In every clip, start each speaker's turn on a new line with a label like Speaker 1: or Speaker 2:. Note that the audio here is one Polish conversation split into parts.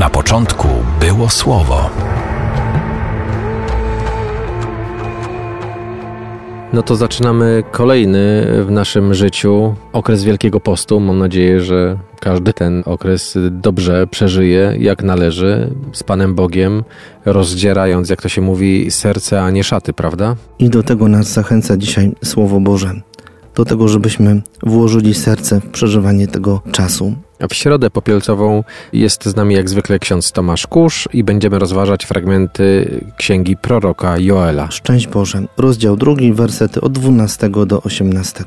Speaker 1: Na początku było Słowo.
Speaker 2: No to zaczynamy kolejny w naszym życiu okres Wielkiego Postu. Mam nadzieję, że każdy ten okres dobrze przeżyje, jak należy, z Panem Bogiem, rozdzierając, jak to się mówi, serce, a nie szaty, prawda?
Speaker 3: I do tego nas zachęca dzisiaj Słowo Boże. Do tego, żebyśmy włożyli serce w przeżywanie tego czasu.
Speaker 2: A w Środę Popielcową jest z nami jak zwykle ksiądz Tomasz Kusz i będziemy rozważać fragmenty księgi proroka Joela.
Speaker 3: Szczęść Boże. Rozdział 2, wersety od 12 do 18.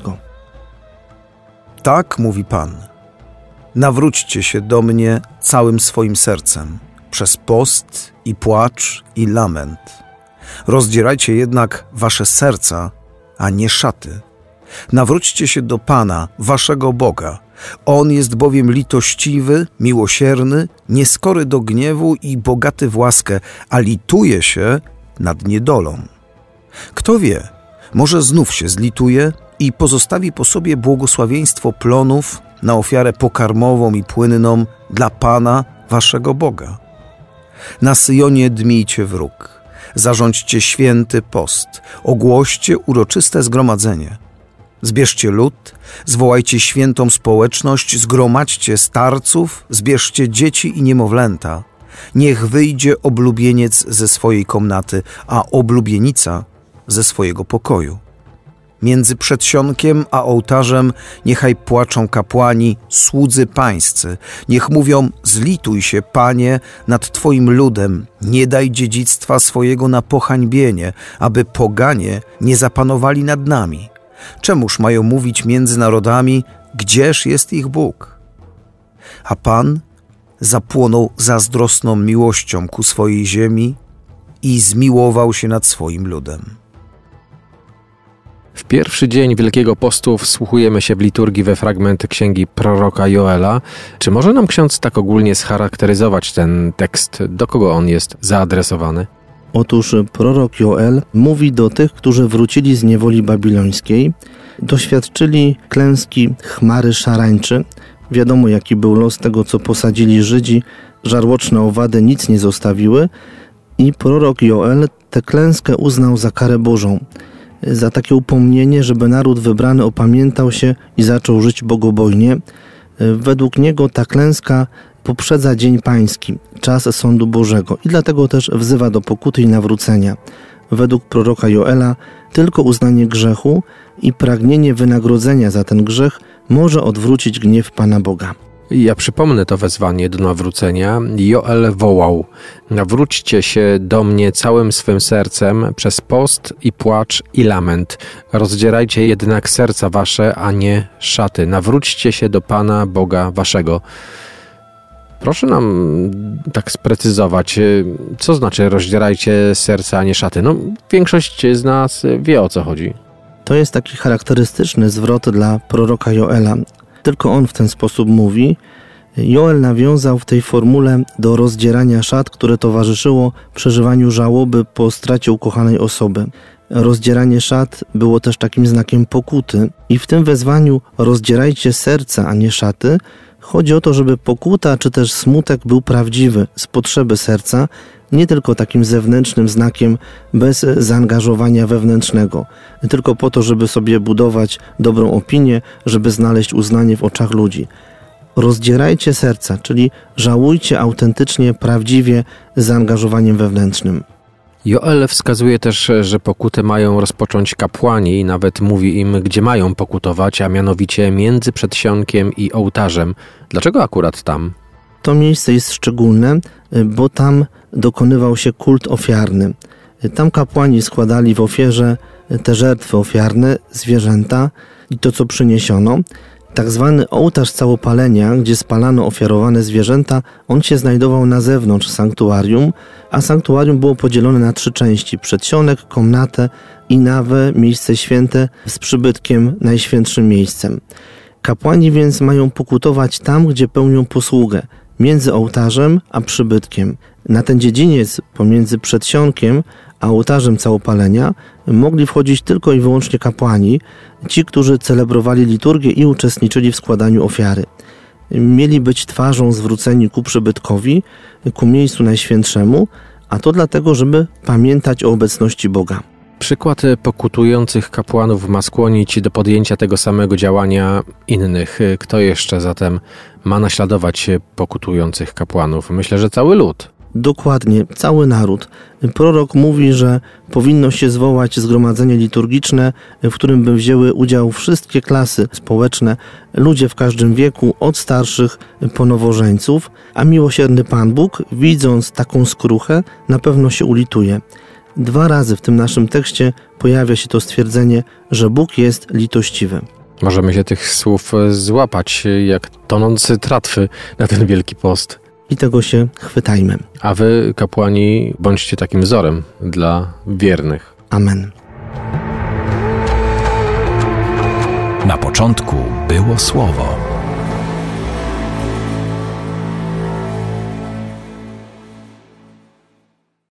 Speaker 4: Tak mówi Pan. Nawróćcie się do mnie całym swoim sercem, przez post i płacz i lament. Rozdzierajcie jednak wasze serca, a nie szaty. Nawróćcie się do Pana, waszego Boga. On jest bowiem litościwy, miłosierny, nieskory do gniewu i bogaty w łaskę, a lituje się nad niedolą. Kto wie, może znów się zlituje i pozostawi po sobie błogosławieństwo plonów na ofiarę pokarmową i płynną dla Pana, waszego Boga. Na Syjonie dmijcie wróg, zarządźcie święty post, ogłoście uroczyste zgromadzenie. Zbierzcie lud, zwołajcie świętą społeczność, zgromadźcie starców, zbierzcie dzieci i niemowlęta. Niech wyjdzie oblubieniec ze swojej komnaty, a oblubienica ze swojego pokoju. Między przedsionkiem a ołtarzem niechaj płaczą kapłani, słudzy pańscy. Niech mówią: zlituj się, Panie, nad Twoim ludem, nie daj dziedzictwa swojego na pohańbienie, aby poganie nie zapanowali nad nami. Czemuż mają mówić między narodami, gdzież jest ich Bóg? A Pan zapłonął zazdrosną miłością ku swojej ziemi i zmiłował się nad swoim ludem.
Speaker 2: W pierwszy dzień Wielkiego Postu wsłuchujemy się w liturgii we fragment księgi proroka Joela. Czy może nam ksiądz tak ogólnie scharakteryzować ten tekst? Do kogo on jest zaadresowany?
Speaker 3: Otóż prorok Joel mówi do tych, którzy wrócili z niewoli babilońskiej, doświadczyli klęski chmary szarańczy. Wiadomo, jaki był los tego, co posadzili Żydzi. Żarłoczne owady nic nie zostawiły i prorok Joel tę klęskę uznał za karę Bożą, za takie upomnienie, żeby naród wybrany opamiętał się i zaczął żyć bogobojnie. Według niego ta klęska poprzedza dzień pański, czas sądu Bożego i dlatego też wzywa do pokuty i nawrócenia. Według proroka Joela tylko uznanie grzechu i pragnienie wynagrodzenia za ten grzech może odwrócić gniew Pana Boga.
Speaker 2: Ja przypomnę to wezwanie do nawrócenia. Joel wołał: nawróćcie się do mnie całym swym sercem przez post i płacz i lament. Rozdzierajcie jednak serca wasze, a nie szaty. Nawróćcie się do Pana Boga waszego. Proszę nam tak sprecyzować, co znaczy rozdzierajcie serca, a nie szaty. No, większość z nas wie, o co chodzi.
Speaker 3: To jest taki charakterystyczny zwrot dla proroka Joela. Tylko on w ten sposób mówi. Joel nawiązał w tej formule do rozdzierania szat, które towarzyszyło przeżywaniu żałoby po stracie ukochanej osoby. Rozdzieranie szat było też takim znakiem pokuty i w tym wezwaniu rozdzierajcie serca, a nie szaty, chodzi o to, żeby pokuta czy też smutek był prawdziwy, z potrzeby serca, nie tylko takim zewnętrznym znakiem bez zaangażowania wewnętrznego, tylko po to, żeby sobie budować dobrą opinię, żeby znaleźć uznanie w oczach ludzi. Rozdzierajcie serca, czyli żałujcie autentycznie, prawdziwie, z zaangażowaniem wewnętrznym.
Speaker 2: Joel wskazuje też, że pokutę mają rozpocząć kapłani i nawet mówi im, gdzie mają pokutować, a mianowicie między przedsionkiem i ołtarzem. Dlaczego akurat tam?
Speaker 3: To miejsce jest szczególne, bo tam dokonywał się kult ofiarny. Tam kapłani składali w ofierze te żertwy ofiarne, zwierzęta i to, co przyniesiono. Tak zwany ołtarz całopalenia, gdzie spalano ofiarowane zwierzęta, on się znajdował na zewnątrz sanktuarium, a sanktuarium było podzielone na 3 części: przedsionek, komnatę i nawę, miejsce święte z przybytkiem, najświętszym miejscem. Kapłani więc mają pokutować tam, gdzie pełnią posługę, między ołtarzem a przybytkiem. Na ten dziedziniec pomiędzy przedsionkiem a ołtarzem całopalenia mogli wchodzić tylko i wyłącznie kapłani, ci, którzy celebrowali liturgię i uczestniczyli w składaniu ofiary. mieli być twarzą zwróceni ku przybytkowi, ku miejscu najświętszemu, a to dlatego, żeby pamiętać o obecności Boga.
Speaker 2: Przykład pokutujących kapłanów ma skłonić do podjęcia tego samego działania innych. Kto jeszcze zatem ma naśladować pokutujących kapłanów? Myślę, że cały lud.
Speaker 3: Dokładnie, cały naród. Prorok mówi, że powinno się zwołać zgromadzenie liturgiczne, w którym by wzięły udział wszystkie klasy społeczne, ludzie w każdym wieku, od starszych po nowożeńców, a miłosierny Pan Bóg, widząc taką skruchę, na pewno się ulituje. 2 razy w tym naszym tekście pojawia się to stwierdzenie, że Bóg jest litościwy.
Speaker 2: Możemy się tych słów złapać jak tonący tratwy na ten Wielki Post.
Speaker 3: I tego się chwytajmy.
Speaker 2: A wy, kapłani, bądźcie takim wzorem dla wiernych.
Speaker 3: Amen.
Speaker 1: Na początku było Słowo.